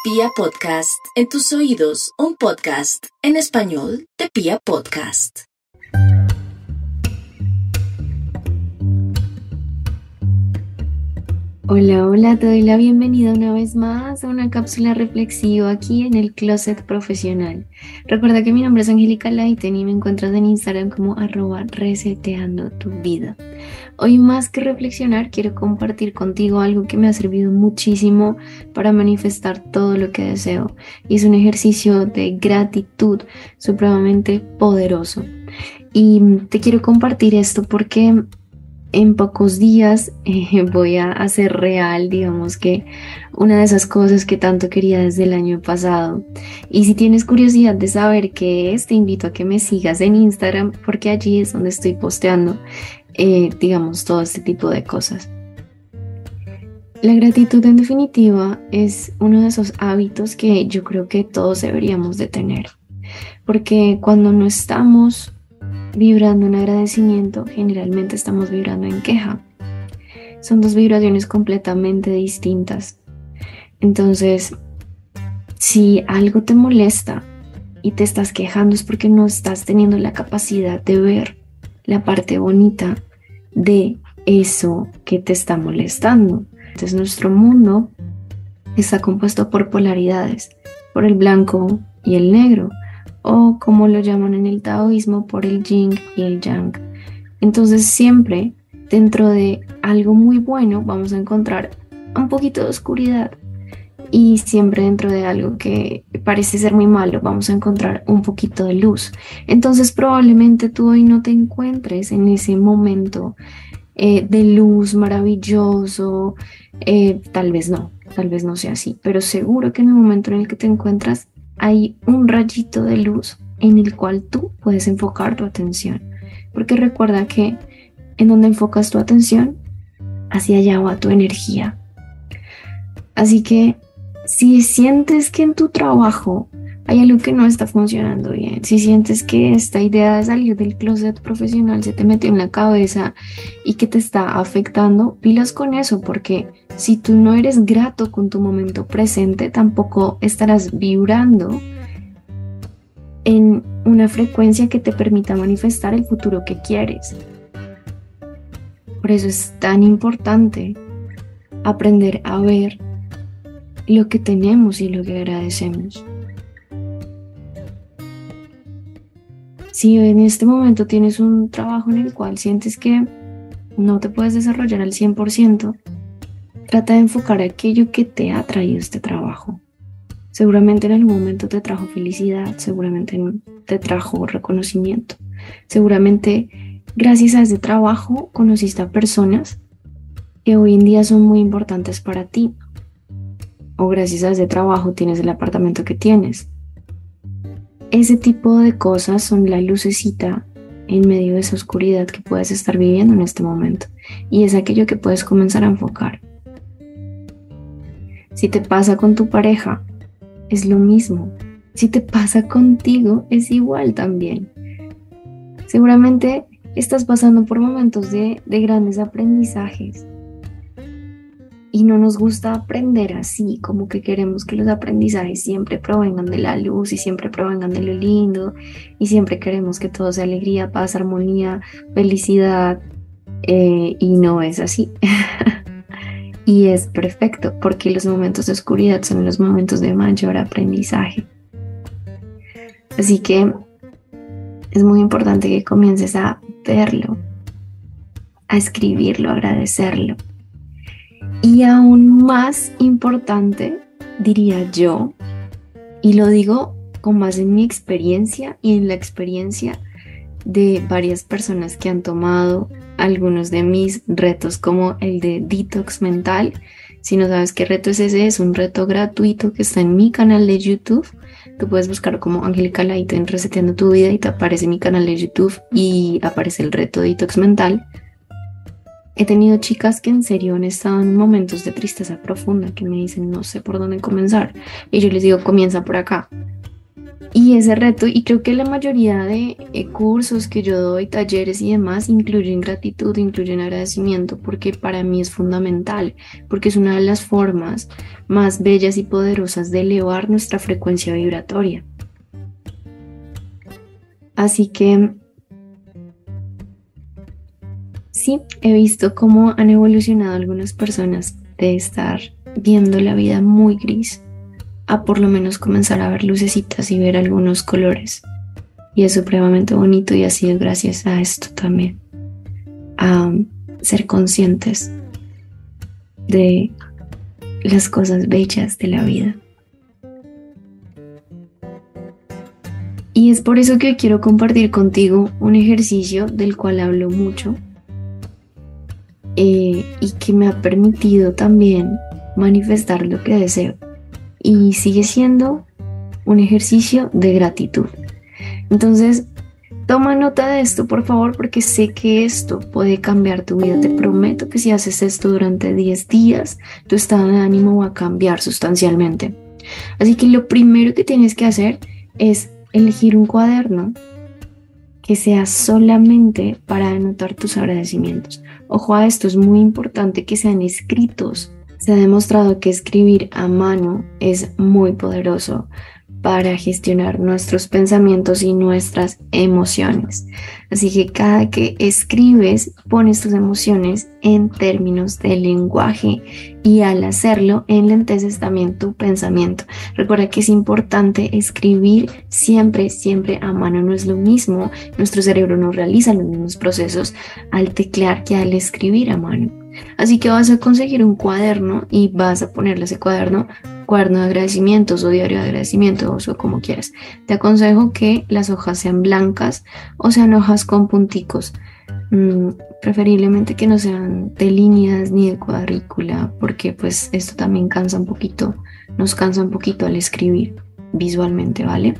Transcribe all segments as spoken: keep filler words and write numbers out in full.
Pia Podcast, en tus oídos, un podcast en español de Pia Podcast. Hola, hola, te doy la bienvenida una vez más a una cápsula reflexiva aquí en el Closet Profesional. Recuerda que mi nombre es Angélica Leiten y me encuentras en Instagram como arroba reseteando tu vida. Hoy más que reflexionar, quiero compartir contigo algo que me ha servido muchísimo para manifestar todo lo que deseo. Y es un ejercicio de gratitud supremamente poderoso. Y te quiero compartir esto porque en pocos días eh, voy a hacer real, digamos que una de esas cosas que tanto quería desde el año pasado. Y si tienes curiosidad de saber qué es, te invito a que me sigas en Instagram porque allí es donde estoy posteando, eh, digamos, todo este tipo de cosas. La gratitud, en definitiva, es uno de esos hábitos que yo creo que todos deberíamos de tener. Porque cuando no estamos vibrando en agradecimiento, generalmente estamos vibrando en queja. Son dos vibraciones completamente distintas. Entonces, si algo te molesta y te estás quejando es porque no estás teniendo la capacidad de ver la parte bonita de eso que te está molestando. Entonces, nuestro mundo está compuesto por polaridades, por el blanco y el negro, o como lo llaman en el taoísmo, por el yin y el yang. Entonces siempre dentro de algo muy bueno vamos a encontrar un poquito de oscuridad, y siempre dentro de algo que parece ser muy malo vamos a encontrar un poquito de luz. Entonces probablemente tú hoy no te encuentres en ese momento eh, de luz maravilloso, eh, tal vez no, tal vez no sea así, pero seguro que en el momento en el que te encuentras hay un rayito de luz en el cual tú puedes enfocar tu atención. Porque recuerda que en donde enfocas tu atención, hacia allá va tu energía. Así que si sientes que en tu trabajo hay algo que no está funcionando bien, si sientes que esta idea de salir del closet profesional se te metió en la cabeza y que te está afectando, pilas con eso, porque si tú no eres grato con tu momento presente, tampoco estarás vibrando en una frecuencia que te permita manifestar el futuro que quieres. Por eso es tan importante aprender a ver lo que tenemos y lo que agradecemos. Si en este momento tienes un trabajo en el cual sientes que no te puedes desarrollar al cien por ciento, trata de enfocar aquello que te ha traído este trabajo. Seguramente en algún momento te trajo felicidad, seguramente te trajo reconocimiento, seguramente gracias a ese trabajo conociste a personas que hoy en día son muy importantes para ti, o gracias a ese trabajo tienes el apartamento que tienes. Ese tipo de cosas son la lucecita en medio de esa oscuridad que puedes estar viviendo en este momento, y es aquello que puedes comenzar a enfocar. Si te pasa con tu pareja, es lo mismo. Si te pasa contigo, es igual también. Seguramente estás pasando por momentos de, de grandes aprendizajes. Y no nos gusta aprender así, como que queremos que los aprendizajes siempre provengan de la luz y siempre provengan de lo lindo, y siempre queremos que todo sea alegría, paz, armonía, felicidad, eh, y no es así. Y es perfecto, porque los momentos de oscuridad son los momentos de mayor aprendizaje. Así que es muy importante que comiences a verlo, a escribirlo, a agradecerlo. Y aún más importante, diría yo, y lo digo con base en mi experiencia y en la experiencia de varias personas que han tomado algunos de mis retos, como el de detox mental. Si no sabes qué reto es ese, es un reto gratuito que está en mi canal de YouTube. Tú puedes buscar como Angélica Leiten Reseteando tu Vida y te aparece mi canal de YouTube y aparece el reto detox mental. He tenido chicas que en serio han estado en momentos de tristeza profunda, que me dicen no sé por dónde comenzar, y yo les digo comienza por acá. Y ese reto, y creo que la mayoría de eh, cursos que yo doy, talleres y demás, incluyen gratitud, incluyen agradecimiento, porque para mí es fundamental, porque es una de las formas más bellas y poderosas de elevar nuestra frecuencia vibratoria. Así que sí, he visto cómo han evolucionado algunas personas de estar viendo la vida muy gris a por lo menos comenzar a ver lucecitas y ver algunos colores. Y es supremamente bonito y ha sido gracias a esto también, a ser conscientes de las cosas bellas de la vida. Y es por eso que hoy quiero compartir contigo un ejercicio del cual hablo mucho eh, y que me ha permitido también manifestar lo que deseo. Y sigue siendo un ejercicio de gratitud. Entonces, toma nota de esto, por favor, porque sé que esto puede cambiar tu vida. Te prometo que si haces esto durante diez días, tu estado de ánimo va a cambiar sustancialmente. Así que lo primero que tienes que hacer es elegir un cuaderno que sea solamente para anotar tus agradecimientos. Ojo a esto, es muy importante que sean escritos. Se ha demostrado que escribir a mano es muy poderoso para gestionar nuestros pensamientos y nuestras emociones. Así que cada que escribes, pones tus emociones en términos de lenguaje y al hacerlo, enlenteces también tu pensamiento. Recuerda que es importante escribir siempre, siempre a mano. No es lo mismo, nuestro cerebro no realiza los mismos procesos al teclear que al escribir a mano. Así que vas a conseguir un cuaderno y vas a ponerle ese cuaderno, cuaderno de agradecimientos o diario de agradecimientos o como quieras. Te aconsejo que las hojas sean blancas o sean hojas con punticos. Mm, preferiblemente que no sean de líneas ni de cuadrícula, porque pues esto también cansa un poquito, nos cansa un poquito al escribir visualmente, ¿vale?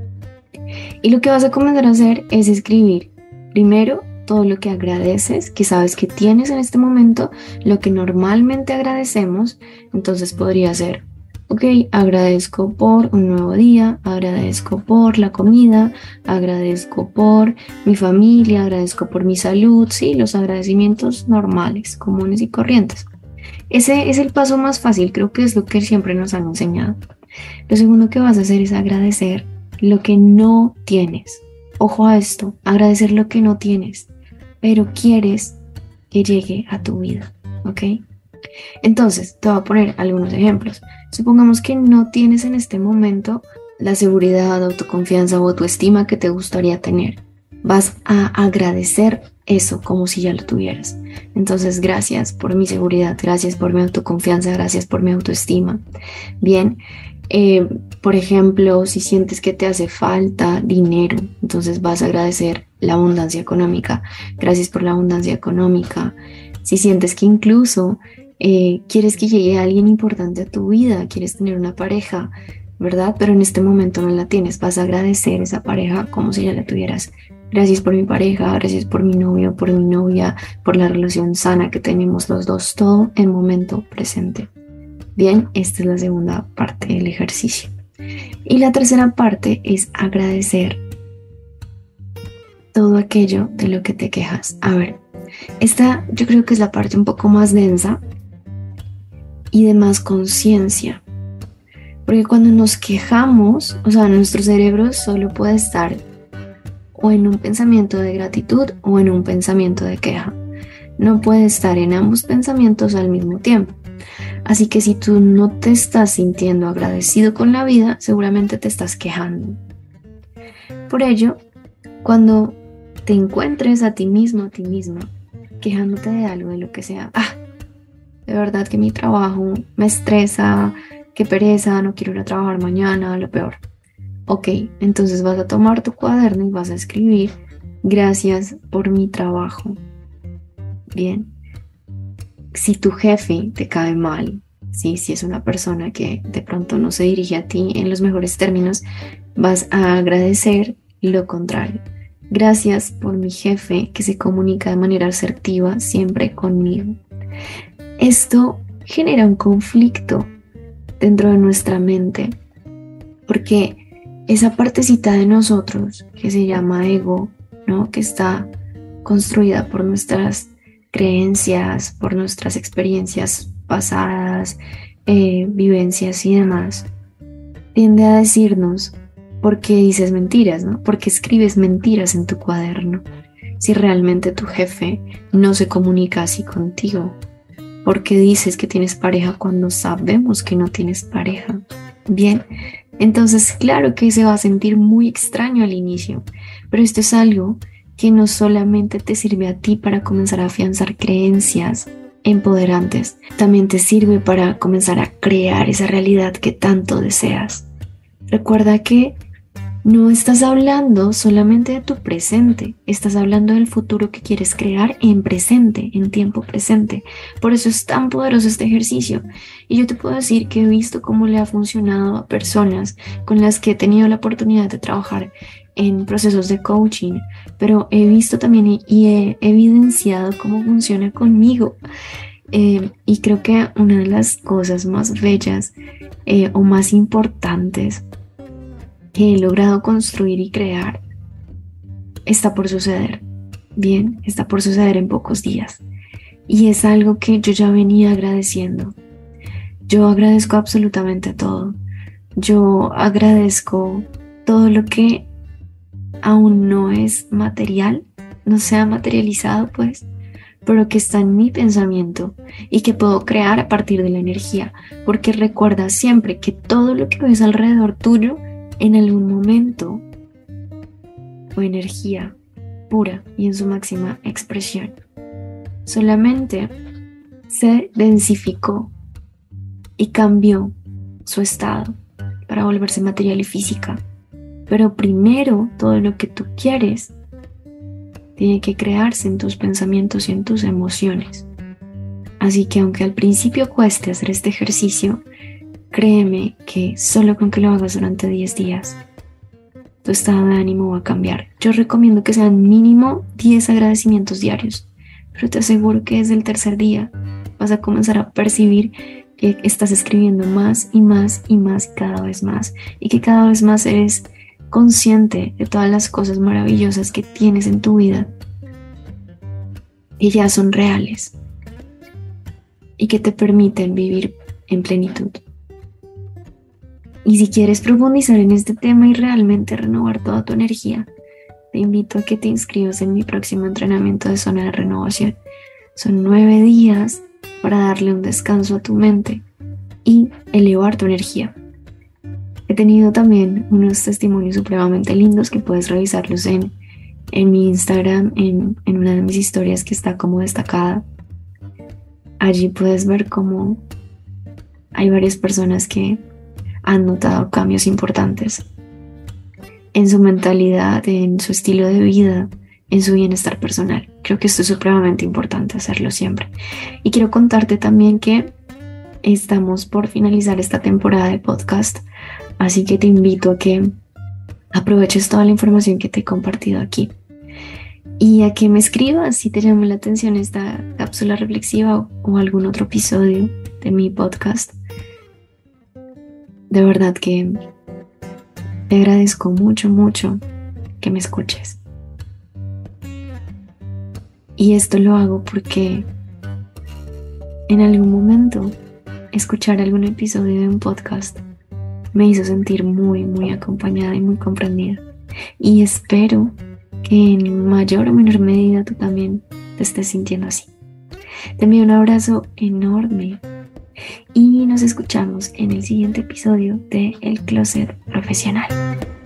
Y lo que vas a comenzar a hacer es escribir primero todo lo que agradeces, que sabes que tienes en este momento, lo que normalmente agradecemos. Entonces podría ser, ok, agradezco por un nuevo día, agradezco por la comida, agradezco por mi familia, agradezco por mi salud, sí, los agradecimientos normales, comunes y corrientes. Ese es el paso más fácil, creo que es lo que siempre nos han enseñado. Lo segundo que vas a hacer es agradecer lo que no tienes. Ojo a esto, agradecer lo que no tienes, pero quieres que llegue a tu vida, ¿ok? Entonces, te voy a poner algunos ejemplos. Supongamos que no tienes en este momento la seguridad, autoconfianza o autoestima que te gustaría tener. Vas a agradecer eso como si ya lo tuvieras. Entonces, gracias por mi seguridad, gracias por mi autoconfianza, gracias por mi autoestima. Bien, eh, por ejemplo, si sientes que te hace falta dinero, entonces vas a agradecer la abundancia económica. Gracias por la abundancia económica. Si sientes que incluso eh, quieres que llegue alguien importante a tu vida, quieres tener una pareja, ¿verdad? Pero en este momento no la tienes, vas a agradecer esa pareja como si ya la tuvieras. Gracias por mi pareja, gracias por mi novio, por mi novia, por la relación sana que tenemos los dos, todo en momento presente. Bien, esta es la segunda parte del ejercicio. Y la tercera parte es agradecer todo aquello de lo que te quejas. A ver, esta yo creo que es la parte un poco más densa y de más conciencia. Porque cuando nos quejamos, o sea, nuestro cerebro solo puede estar o en un pensamiento de gratitud o en un pensamiento de queja. No puede estar en ambos pensamientos al mismo tiempo. Así que si tú no te estás sintiendo agradecido con la vida, seguramente te estás quejando. Por ello, cuando te encuentres a ti mismo, a ti misma, quejándote de algo, de lo que sea, ah, de verdad que mi trabajo me estresa, qué pereza, no quiero ir a trabajar mañana, lo peor. Ok, entonces vas a tomar tu cuaderno y vas a escribir, gracias por mi trabajo. Bien. Si tu jefe te cae mal, ¿sí? Si es una persona que de pronto no se dirige a ti en los mejores términos, vas a agradecer lo contrario. Gracias por mi jefe que se comunica de manera asertiva siempre conmigo. Esto genera un conflicto dentro de nuestra mente porque esa partecita de nosotros que se llama ego, ¿no? Que está construida por nuestras creencias, por nuestras experiencias pasadas, eh, vivencias y demás, tiende a decirnos por qué dices mentiras, ¿no? ¿Por qué escribes mentiras en tu cuaderno? Si realmente tu jefe no se comunica así contigo, ¿por qué dices que tienes pareja cuando sabemos que no tienes pareja? Bien, entonces claro que se va a sentir muy extraño al inicio, pero esto es algo que no solamente te sirve a ti para comenzar a afianzar creencias empoderantes, también te sirve para comenzar a crear esa realidad que tanto deseas. Recuerda que no estás hablando solamente de tu presente, estás hablando del futuro que quieres crear en presente, en tiempo presente. Por eso es tan poderoso este ejercicio. Y yo te puedo decir que he visto cómo le ha funcionado a personas con las que he tenido la oportunidad de trabajar en procesos de coaching, pero he visto también y he evidenciado cómo funciona conmigo. Eh, y creo que una de las cosas más bellas eh, o más importantes que he logrado construir y crear está por suceder. Bien, está por suceder en pocos días. Y es algo que yo ya venía agradeciendo. Yo agradezco absolutamente todo. Yo agradezco todo lo que aún no es material, no se ha materializado pues, pero que está en mi pensamiento y que puedo crear a partir de la energía. Porque recuerda siempre que todo lo que ves alrededor tuyo en algún momento fue energía pura y en su máxima expresión. Solamente se densificó y cambió su estado para volverse material y física. Pero primero, todo lo que tú quieres tiene que crearse en tus pensamientos y en tus emociones. Así que aunque al principio cueste hacer este ejercicio, créeme que solo con que lo hagas durante diez días, tu estado de ánimo va a cambiar. Yo recomiendo que sean mínimo diez agradecimientos diarios, pero te aseguro que desde el tercer día vas a comenzar a percibir que estás escribiendo más y más y más y cada vez más, y que cada vez más eres consciente de todas las cosas maravillosas que tienes en tu vida, que ya son reales y que te permiten vivir en plenitud. Y si quieres profundizar en este tema y realmente renovar toda tu energía, te invito a que te inscribas en mi próximo entrenamiento de zona de renovación. Son nueve días para darle un descanso a tu mente y elevar tu energía. He tenido también unos testimonios supremamente lindos que puedes revisarlos en, en mi Instagram, en, en una de mis historias que está como destacada. Allí puedes ver cómo hay varias personas que han notado cambios importantes en su mentalidad, en su estilo de vida, en su bienestar personal. Creo que esto es supremamente importante hacerlo siempre. Y quiero contarte también que estamos por finalizar esta temporada de podcast, así que te invito a que aproveches toda la información que te he compartido aquí y a que me escribas si te llama la atención esta cápsula reflexiva o, o algún otro episodio de mi podcast. De verdad que te agradezco mucho, mucho que me escuches. Y esto lo hago porque en algún momento escuchar algún episodio de un podcast me hizo sentir muy, muy acompañada y muy comprendida. Y espero que en mayor o menor medida tú también te estés sintiendo así. Te envío un abrazo enorme y nos escuchamos en el siguiente episodio de El Closet Profesional.